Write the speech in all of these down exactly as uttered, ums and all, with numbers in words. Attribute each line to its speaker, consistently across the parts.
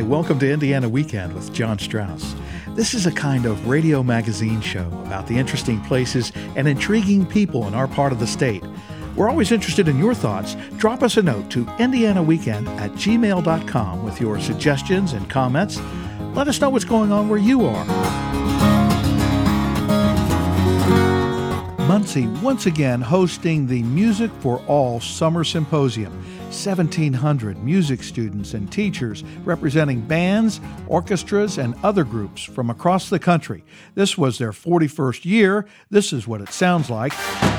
Speaker 1: Hi, welcome to Indiana Weekend with John Strauss. This is a kind of radio magazine show about the interesting places and intriguing people in our part of the state. We're always interested in your thoughts. Drop us a note to indianaweekend at gmail dot com with your suggestions and comments. Let us know what's going on where you are. Muncie once again hosting the Music for All Summer Symposium. seventeen hundred music students and teachers representing bands, orchestras, and other groups from across the country. This was their forty-first year. This is what it sounds like.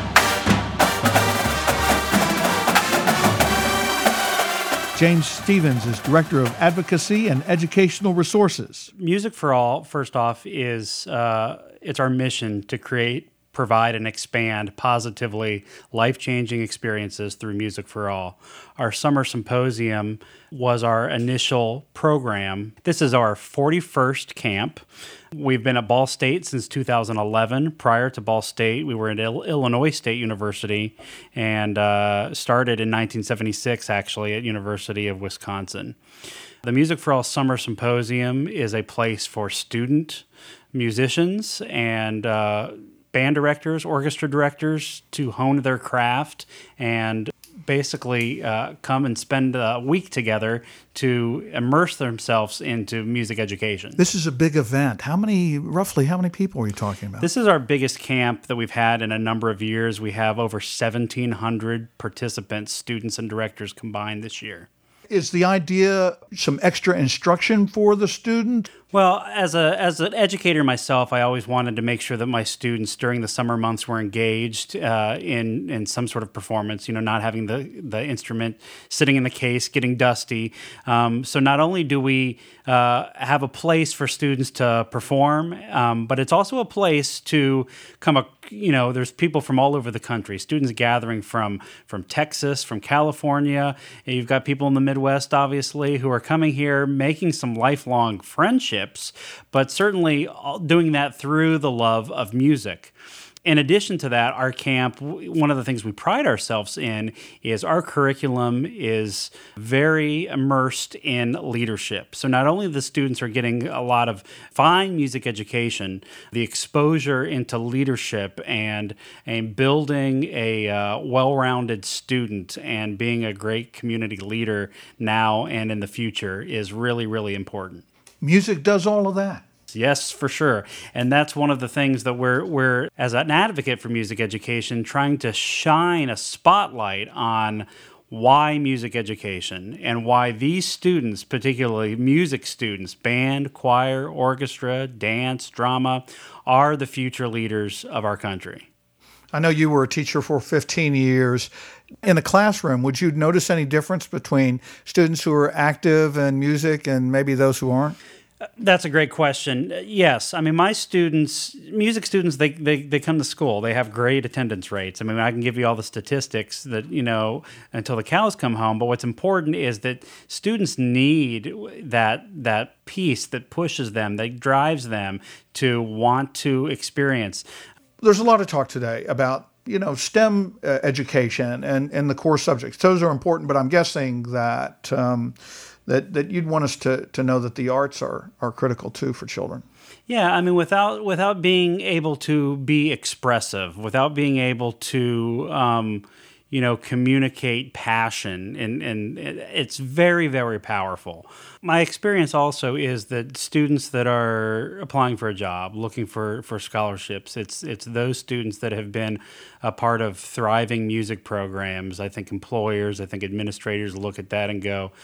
Speaker 1: James Stevens is Director of Advocacy and Educational Resources.
Speaker 2: Music for All, first off, is uh, it's our mission to create, provide, and expand positively life-changing experiences through Music for All. Our summer symposium was our initial program. This is our forty-first camp. We've been at Ball State since two thousand eleven. Prior to Ball State, we were at Il- Illinois State University and uh, started in nineteen seventy-six, actually, at University of Wisconsin. The Music for All Summer Symposium is a place for student musicians and uh, band directors, orchestra directors to hone their craft and basically uh, come and spend a week together to immerse themselves into music education.
Speaker 1: This is a big event. How many, roughly, how many people are you talking about?
Speaker 2: This is our biggest camp that we've had in a number of years. We have over seventeen hundred participants, students and directors combined this year.
Speaker 1: Is the idea some extra instruction for the student?
Speaker 2: Well, as a as an educator myself, I always wanted to make sure that my students during the summer months were engaged uh, in in some sort of performance. You know, not having the the instrument sitting in the case, getting dusty. Um, so not only do we uh, have a place for students to perform, um, but it's also a place to come. A, you know, there's people from all over the country. Students gathering from from Texas, from California. And you've got people in the Midwest, obviously, who are coming here, making some lifelong friendships. But certainly doing that through the love of music. In addition to that, our camp, one of the things we pride ourselves in is our curriculum is very immersed in leadership. So not only the students are getting a lot of fine music education, the exposure into leadership and, and building a uh, well-rounded student and being a great community leader now and in the future is really, really important.
Speaker 1: Music does all of that.
Speaker 2: Yes, for sure. And that's one of the things that we're, we're, as an advocate for music education, trying to shine a spotlight on why music education and why these students, particularly music students, band, choir, orchestra, dance, drama, are the future leaders of our country.
Speaker 1: I know you were a teacher for fifteen years. In the classroom, would you notice any difference between students who are active in music and maybe those who aren't?
Speaker 2: That's a great question. Yes. I mean, my students, music students, they, they, they come to school. They have great attendance rates. I mean, I can give you all the statistics that, you know, until the cows come home. But what's important is that students need that that piece that pushes them, that drives them to want to experience.
Speaker 1: There's a lot of talk today about, you know, STEM uh, education and, and the core subjects. Those are important, but I'm guessing that um, that that you'd want us to to know that the arts are are critical too for children.
Speaker 2: Yeah, I mean, without without being able to be expressive, without being able to um, you know, communicate passion, and, and it's very, very powerful. My experience also is that students that are applying for a job, looking for, for scholarships, it's it's those students that have been a part of thriving music programs. I think employers, I think administrators look at that and go,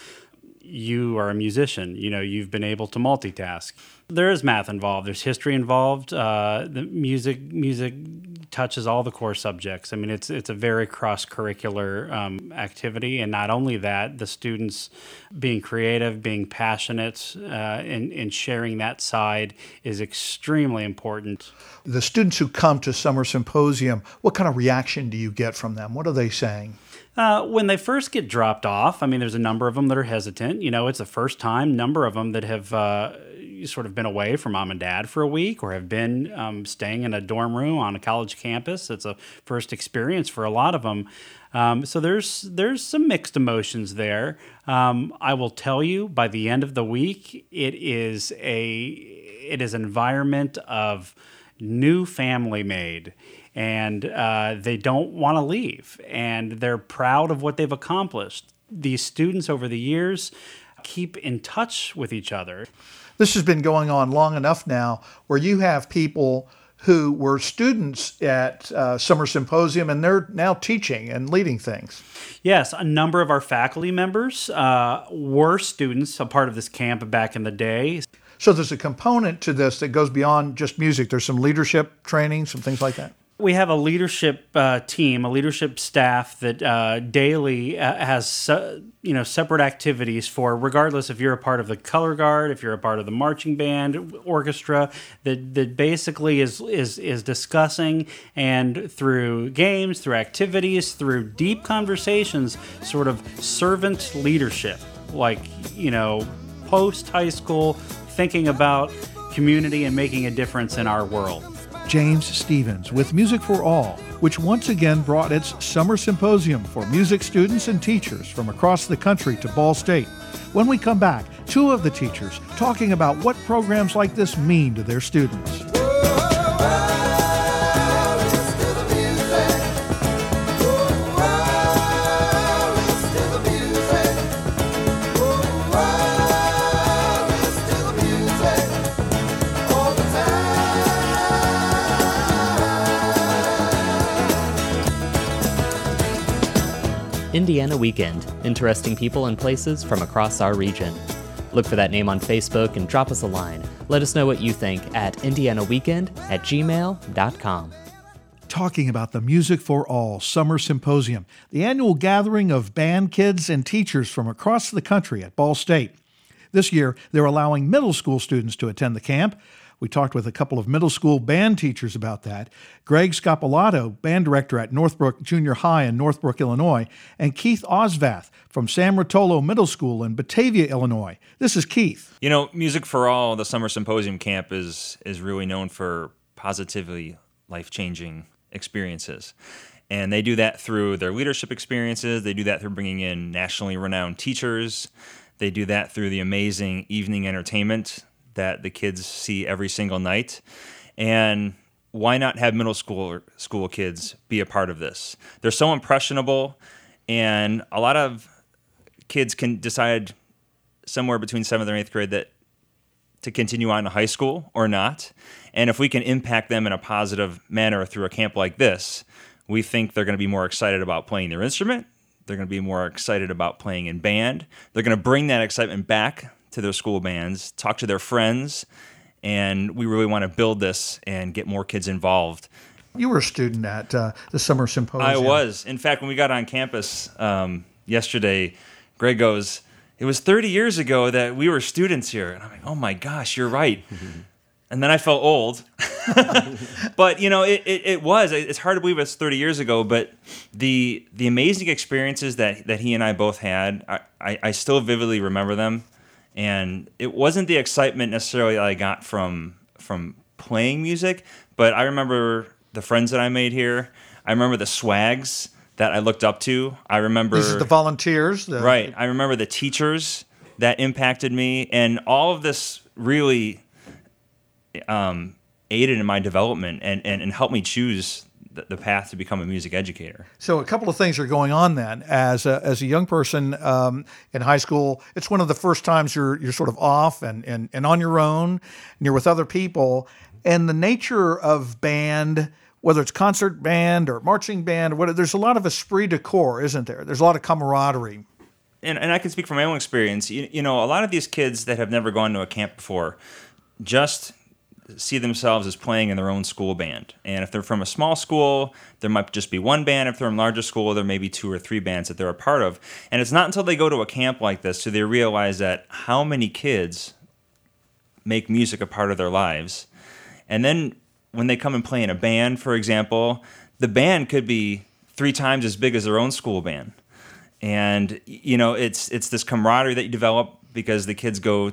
Speaker 2: you are a musician, you know, you've been able to multitask. There is math involved. There's history involved. Uh, the music music touches all the core subjects. I mean, it's it's a very cross-curricular um, activity, and not only that, the students being creative, being passionate, uh, and, and sharing that side is extremely important.
Speaker 1: The students who come to Summer Symposium, what kind of reaction do you get from them? What are they saying?
Speaker 2: Uh, when they first get dropped off, I mean, there's a number of them that are hesitant. You know, it's the first time, number of them that have, uh, sort of been away from mom and dad for a week, or have been um, staying in a dorm room on a college campus. It's a first experience for a lot of them. Um, so there's there's some mixed emotions there. Um, I will tell you, by the end of the week, it is a it is an environment of new family made, and uh, they don't want to leave, and they're proud of what they've accomplished. These students over the years keep in touch with each other.
Speaker 1: This has been going on long enough now where you have people who were students at uh, Summer Symposium, and they're now teaching and leading things.
Speaker 2: Yes, a number of our faculty members uh, were students, a part of this camp back in the day.
Speaker 1: So there's a component to this that goes beyond just music. There's some leadership training, some things like that.
Speaker 2: We have a leadership uh, team, a leadership staff that uh, daily uh, has uh, you know separate activities for, regardless if you're a part of the color guard, if you're a part of the marching band, orchestra, that that basically is is is discussing, and through games, through activities, through deep conversations, sort of servant leadership, like you know post high school, thinking about community and making a difference in our world.
Speaker 1: James Stevens with Music for All, which once again brought its Summer Symposium for music students and teachers from across the country to Ball State. When we come back, two of the teachers talking about what programs like this mean to their students.
Speaker 3: Indiana Weekend, interesting people and places from across our region. Look for that name on Facebook and drop us a line. Let us know what you think at indianaweekend at gmail dot com.
Speaker 1: Talking about the Music for All Summer Symposium, the annual gathering of band kids and teachers from across the country at Ball State. This year, they're allowing middle school students to attend the camp. We talked with a couple of middle school band teachers about that. Greg Scapolato, band director at Northbrook Junior High in Northbrook, Illinois, and Keith Osvath from San Rotolo Middle School in Batavia, Illinois. This is Keith.
Speaker 4: You know, Music for All, the Summer Symposium camp, is is really known for positively life-changing experiences. And they do that through their leadership experiences. They do that through bringing in nationally renowned teachers. They do that through the amazing evening entertainment that the kids see every single night. And why not have middle school school kids be a part of this? They're so impressionable, and a lot of kids can decide somewhere between seventh and eighth grade that to continue on to high school or not. And if we can impact them in a positive manner through a camp like this, we think they're going to be more excited about playing their instrument. They're going to be more excited about playing in band. They're going to bring that excitement back to their school bands, talk to their friends, and we really want to build this and get more kids involved.
Speaker 1: You were a student at uh, the Summer Symposium.
Speaker 4: I was. In fact, when we got on campus um, yesterday, Greg goes, it was thirty years ago that we were students here. And I'm like, oh my gosh, you're right. And then I felt old. But, you know, it, it, it was. It's hard to believe it's thirty years ago, but the the amazing experiences that, that he and I both had, I, I, I still vividly remember them. And it wasn't the excitement necessarily that I got from from playing music, but I remember the friends that I made here. I remember the swags that I looked up to. I remember...
Speaker 1: These are the volunteers. The,
Speaker 4: right. I remember the teachers that impacted me. And all of this really um, aided in my development and, and, and helped me choose the, the path to become a music educator.
Speaker 1: So a couple of things are going on then. As a, as a young person um, in high school, it's one of the first times you're you're sort of off and, and, and on your own, and you're with other people. And the nature of band, whether it's concert band or marching band, or whatever, there's a lot of esprit de corps, isn't there? There's a lot of camaraderie.
Speaker 4: And, and I can speak from my own experience. You, you know, a lot of these kids that have never gone to a camp before just see themselves as playing in their own school band. And if they're from a small school, there might just be one band. If they're in a larger school, there may be two or three bands that they're a part of. And it's not until they go to a camp like this do they realize that how many kids make music a part of their lives. And then when they come and play in a band, for example, the band could be three times as big as their own school band. And, you know, it's it's this camaraderie that you develop because the kids go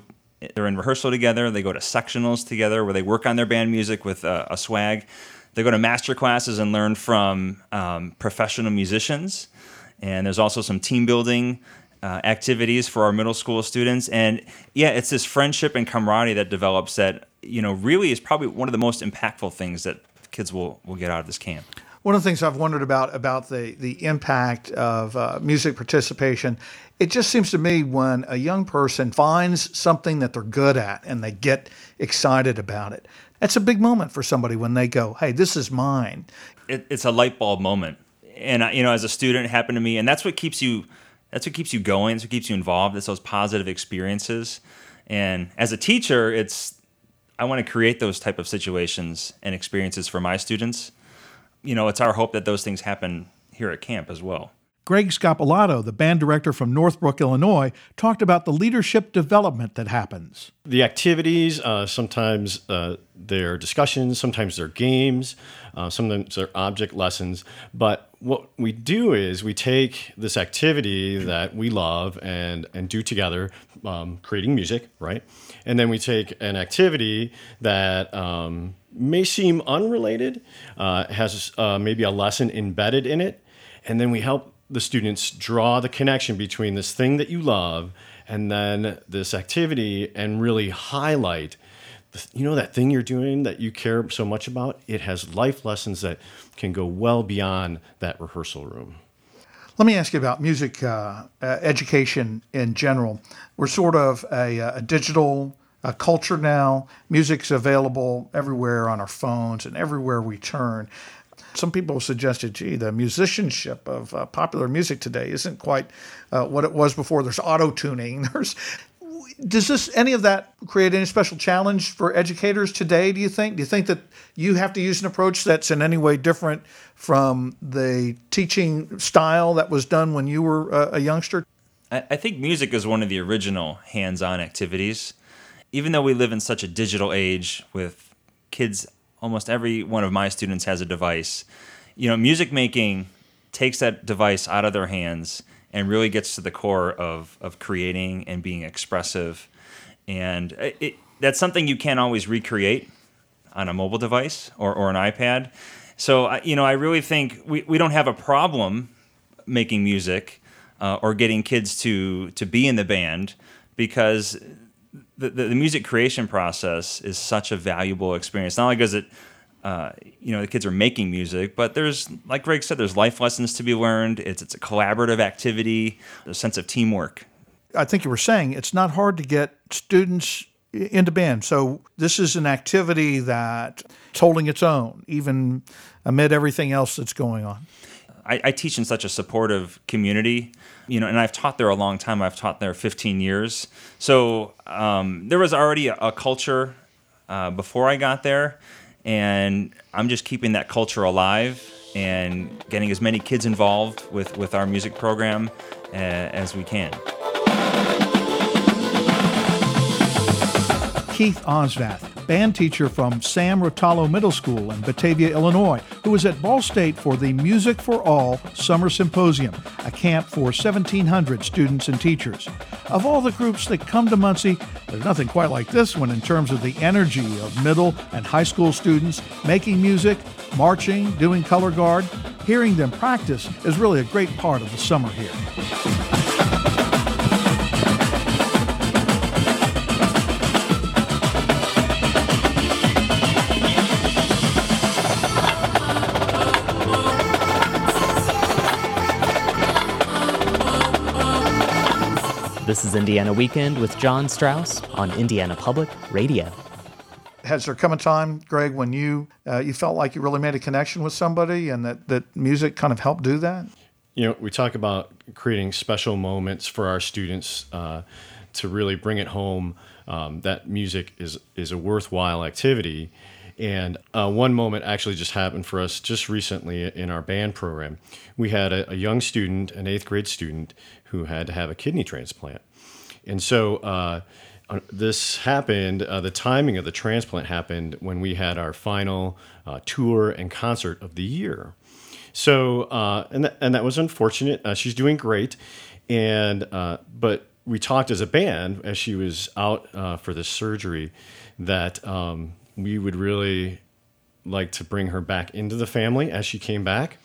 Speaker 4: They're in rehearsal together. They go to sectionals together where they work on their band music with a, a swag. They go to master classes and learn from um, professional musicians. And there's also some team building uh, activities for our middle school students. And yeah, it's this friendship and camaraderie that develops that, you know, really is probably one of the most impactful things that kids will, will get out of this camp.
Speaker 1: One of the things I've wondered about about the, the impact of uh, music participation, it just seems to me when a young person finds something that they're good at and they get excited about it, that's a big moment for somebody when they go, hey, this is mine.
Speaker 4: It, it's a light bulb moment. And, you know, as a student, it happened to me. And that's what keeps you, that's what keeps you going. That's what keeps you involved. It's those positive experiences. And as a teacher, it's, I want to create those type of situations and experiences for my students. You know, it's our hope that those things happen here at camp as well.
Speaker 1: Greg Scapolato, the band director from Northbrook, Illinois, talked about the leadership development that happens.
Speaker 5: The activities, uh, sometimes uh, they're discussions, sometimes they're games, uh, sometimes they're object lessons. But what we do is we take this activity that we love and, and do together, um, creating music, right? And then we take an activity that um, may seem unrelated, uh, has uh, maybe a lesson embedded in it, and then we help the students draw the connection between this thing that you love and then this activity and really highlight, the, you know, that thing you're doing that you care so much about. It has life lessons that can go well beyond that rehearsal room.
Speaker 1: Let me ask you about music uh, uh, education in general. We're sort of a, a digital uh, culture now. Music's available everywhere on our phones and everywhere we turn. Some people suggested, gee, the musicianship of uh, popular music today isn't quite uh, what it was before. There's auto-tuning. There's, does this any of that create any special challenge for educators today, do you think? Do you think that you have to use an approach that's in any way different from the teaching style that was done when you were a, a youngster?
Speaker 4: I, I think music is one of the original hands-on activities. Even though we live in such a digital age with kids, almost every one of my students has a device. You know, music making takes that device out of their hands and really gets to the core of, of creating and being expressive. And it, that's something you can't always recreate on a mobile device or, or an iPad. So, you know, I really think we, we don't have a problem making music uh, or getting kids to, to be in the band because The, the, the music creation process is such a valuable experience. Not only because it, uh, you know, the kids are making music, but there's, like Greg said, there's life lessons to be learned. It's it's a collaborative activity, a sense of teamwork.
Speaker 1: I think you were saying it's not hard to get students into band. So this is an activity that's holding its own, even amid everything else that's going on.
Speaker 4: I, I teach in such a supportive community, you know, and I've taught there a long time. I've taught there fifteen years. So um, there was already a, a culture uh, before I got there, and I'm just keeping that culture alive and getting as many kids involved with, with our music program uh, as we can.
Speaker 1: Keith Osvath, band teacher from Sam Rotalo Middle School in Batavia, Illinois, who was at Ball State for the Music for All Summer Symposium, a camp for seventeen hundred students and teachers. Of all the groups that come to Muncie, there's nothing quite like this one in terms of the energy of middle and high school students making music, marching, doing color guard. Hearing them practice is really a great part of the summer here.
Speaker 3: This is Indiana Weekend with John Strauss on Indiana Public Radio.
Speaker 1: Has there come a time, Greg, when you uh, you felt like you really made a connection with somebody and that, that music kind of helped do that?
Speaker 5: You know, we talk about creating special moments for our students uh, to really bring it home um, that music is, is a worthwhile activity. And uh, one moment actually just happened for us just recently in our band program. We had a, a young student, an eighth grade student, who had to have a kidney transplant. And so uh, this happened, uh, the timing of the transplant happened when we had our final uh, tour and concert of the year. So, uh, and, th- and that was unfortunate. Uh, she's doing great. And, uh, but we talked as a band as she was out uh, for this surgery that um, we would really like to bring her back into the family as she came back.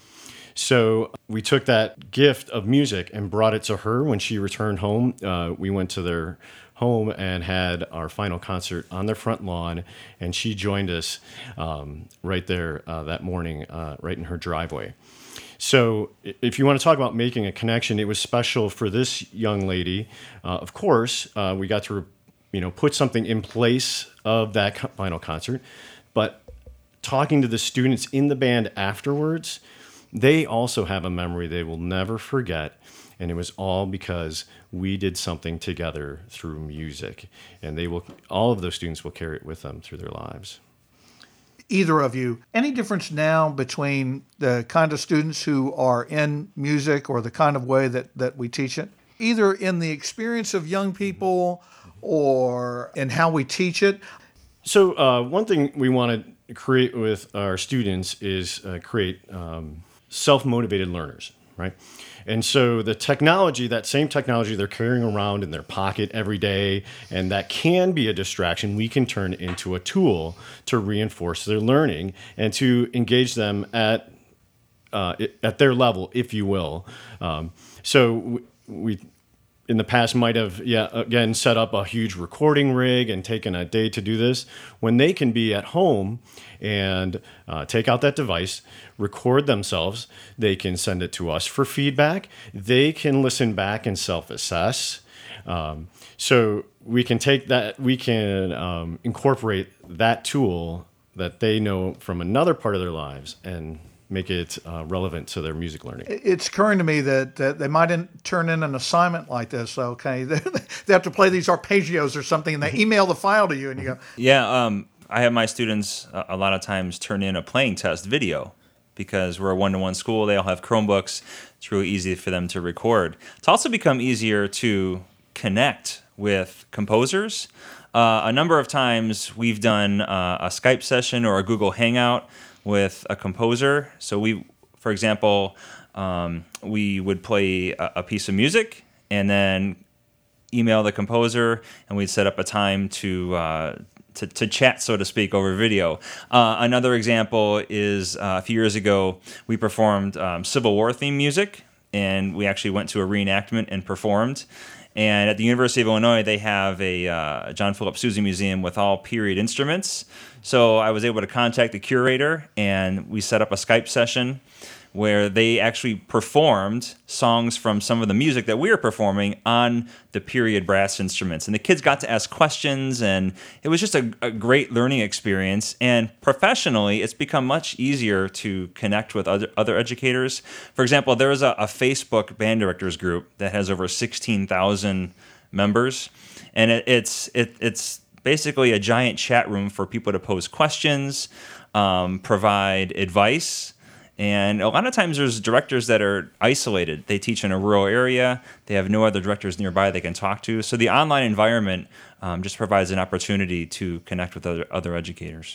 Speaker 5: So we took that gift of music and brought it to her when she returned home. Uh, we went to their home and had our final concert on their front lawn, and she joined us um, right there uh, that morning, uh, right in her driveway. So if you want to talk about making a connection, it was special for this young lady. Uh, of course, uh, we got to, you know, put something in place of that co- final concert, but talking to the students in the band afterwards, they also have a memory they will never forget, and it was all because we did something together through music, and they will. All of those students will carry it with them through their lives.
Speaker 1: Either of you, any difference now between the kind of students who are in music or the kind of way that, that we teach it, either in the experience of young people or in how we teach it?
Speaker 5: So uh, one thing we want to create with our students is uh, create um, self-motivated learners, right? And so the technology, that same technology they're carrying around in their pocket every day, and that can be a distraction, we can turn into a tool to reinforce their learning and to engage them at uh, at their level, if you will. Um, so we, in the past, might have, yeah, again, set up a huge recording rig and taken a day to do this, when they can be at home and uh, take out that device, record themselves. They can send it to us for feedback. They can listen back and self-assess. Um, so we can take that, we can um, incorporate that tool that they know from another part of their lives and make it uh, relevant to their music learning.
Speaker 1: It's occurring to me that, that they might in, turn in an assignment like this, okay? They, they have to play these arpeggios or something, and they email the file to you, and you go...
Speaker 4: Yeah, um, I have my students uh, a lot of times turn in a playing test video because we're a one-to-one school. They all have Chromebooks. It's really easy for them to record. It's also become easier to connect with composers. Uh, a number of times we've done uh, a Skype session or a Google Hangout with a composer. So we, for example, um, we would play a, a piece of music and then email the composer, and we'd set up a time to uh, to, to chat, so to speak, over video. Uh, another example is uh, a few years ago, we performed um, Civil War theme music, and we actually went to a reenactment and performed. And at the University of Illinois, they have a uh, John Philip Sousa Museum with all period instruments. So I was able to contact the curator, and we set up a Skype session where they actually performed songs from some of the music that we were performing on the period brass instruments. And the kids got to ask questions, and it was just a, a great learning experience. And professionally, it's become much easier to connect with other, other educators. For example, there is a, a Facebook band directors group that has over sixteen thousand members, and it, it's it, it's basically a giant chat room for people to pose questions, um, provide advice. And a lot of times there's directors that are isolated. They teach in a rural area. They have no other directors nearby they can talk to. So the online environment um, just provides an opportunity to connect with other, other educators.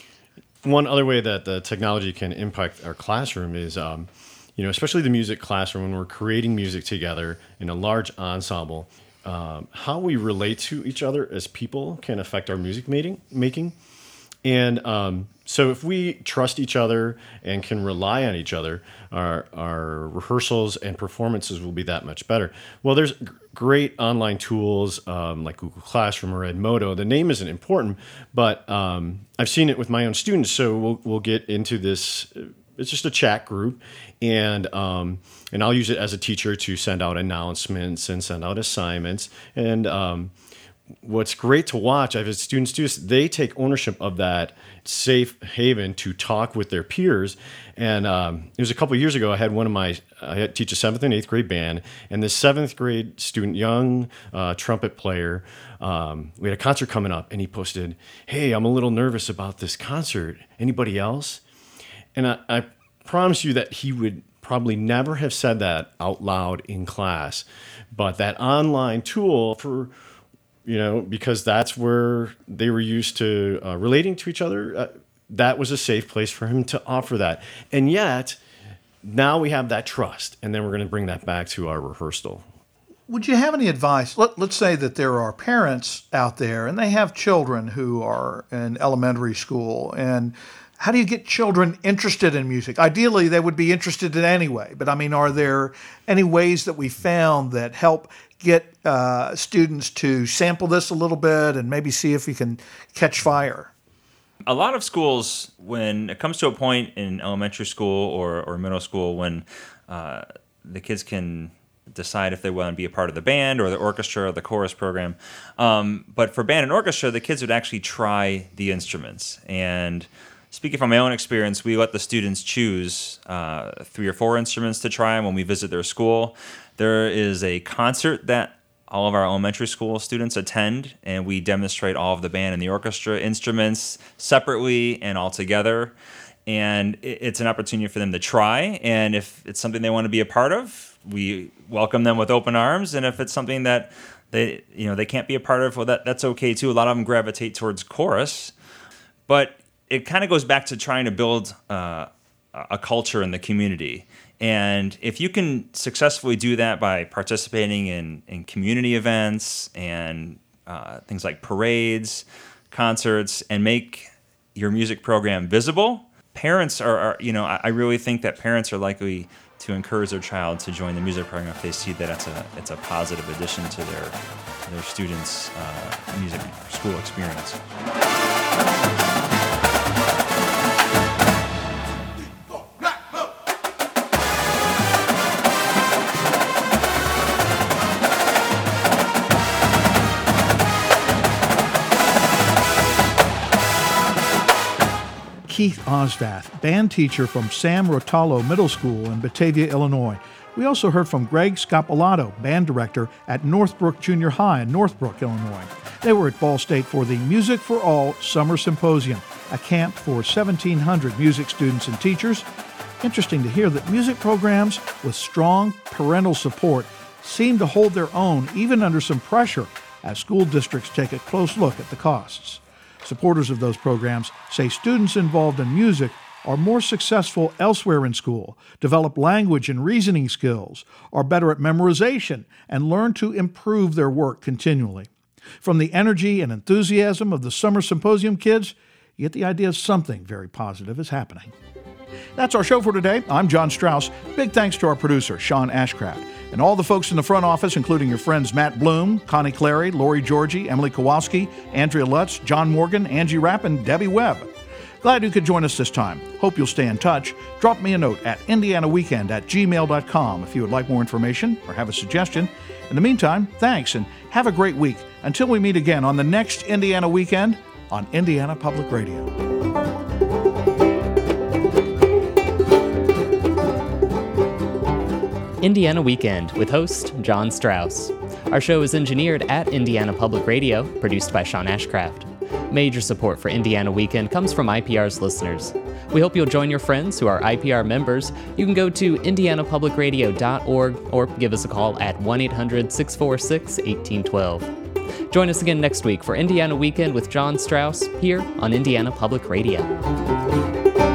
Speaker 5: One other way that the technology can impact our classroom is, um, you know, especially the music classroom, when we're creating music together in a large ensemble, um, how we relate to each other as people can affect our music making. making. And um, so if we trust each other and can rely on each other, our our rehearsals and performances will be that much better. Well, there's g- great online tools um, like Google Classroom or Edmodo. The name isn't important, but um, I've seen it with my own students. So we'll we'll get into this. It's just a chat group, and um, and I'll use it as a teacher to send out announcements and send out assignments. And um, what's great to watch, I've had students do this, they take ownership of that safe haven to talk with their peers. And um, it was a couple of years ago, I had one of my, I had teach a seventh and eighth grade band, and this seventh grade student, young uh, trumpet player, um, we had a concert coming up, and he posted, "Hey, I'm a little nervous about this concert. Anybody else?" And I, I promise you that he would probably never have said that out loud in class. But that online tool for, you know, because that's where they were used to uh, relating to each other, uh, that was a safe place for him to offer that. And yet, now we have that trust, and then we're going to bring that back to our rehearsal.
Speaker 1: Would you have any advice? Let, let's say that there are parents out there and they have children who are in elementary school. And how do you get children interested in music? Ideally, they would be interested in anyway. But I mean, are there any ways that we found that help get uh, students to sample this a little bit and maybe see if we can catch fire?
Speaker 4: A lot of schools, when it comes to a point in elementary school or, or middle school when uh, the kids can decide if they want to be a part of the band or the orchestra or the chorus program. Um, but for band and orchestra, the kids would actually try the instruments. And speaking from my own experience, we let the students choose uh, three or four instruments to try when we visit their school. There is a concert that all of our elementary school students attend, and we demonstrate all of the band and the orchestra instruments separately and all together. And it's an opportunity for them to try. And if it's something they want to be a part of, we welcome them with open arms. And if it's something that they, you know, they can't be a part of, well, that, that's okay too. A lot of them gravitate towards chorus. But it kind of goes back to trying to build uh, a culture in the community. And if you can successfully do that by participating in, in community events and uh, things like parades, concerts, and make your music program visible, parents are, are, you know, I really think that parents are likely to encourage their child to join the music program if they see that it's a it's a positive addition to their their students' uh, music school experience.
Speaker 1: Keith Osvath, band teacher from Sam Rotalo Middle School in Batavia, Illinois. We also heard from Greg Scapolato, band director at Northbrook Junior High in Northbrook, Illinois. They were at Ball State for the Music for All Summer Symposium, a camp for seventeen hundred music students and teachers. Interesting to hear that music programs with strong parental support seem to hold their own even under some pressure as school districts take a close look at the costs. Supporters of those programs say students involved in music are more successful elsewhere in school, develop language and reasoning skills, are better at memorization, and learn to improve their work continually. From the energy and enthusiasm of the Summer Symposium kids, you get the idea of something very positive is happening. That's our show for today. I'm John Strauss. Big thanks to our producer, Sean Ashcraft, and all the folks in the front office, including your friends Matt Bloom, Connie Clary, Lori Georgie, Emily Kowalski, Andrea Lutz, John Morgan, Angie Rapp, and Debbie Webb. Glad you could join us this time. Hope you'll stay in touch. Drop me a note at indiana weekend at gmail dot com if you would like more information or have a suggestion. In the meantime, thanks and have a great week. Until we meet again on the next Indiana Weekend on Indiana Public Radio.
Speaker 3: Indiana Weekend with host John Strauss. Our show is engineered at Indiana Public Radio, produced by Sean Ashcraft. Major support for Indiana Weekend comes from I P R's listeners. We hope you'll join your friends who are I P R members. You can go to indiana public radio dot org or give us a call at one eight hundred six four six one eight one two. Join us again next week for Indiana Weekend with John Strauss here on Indiana Public Radio.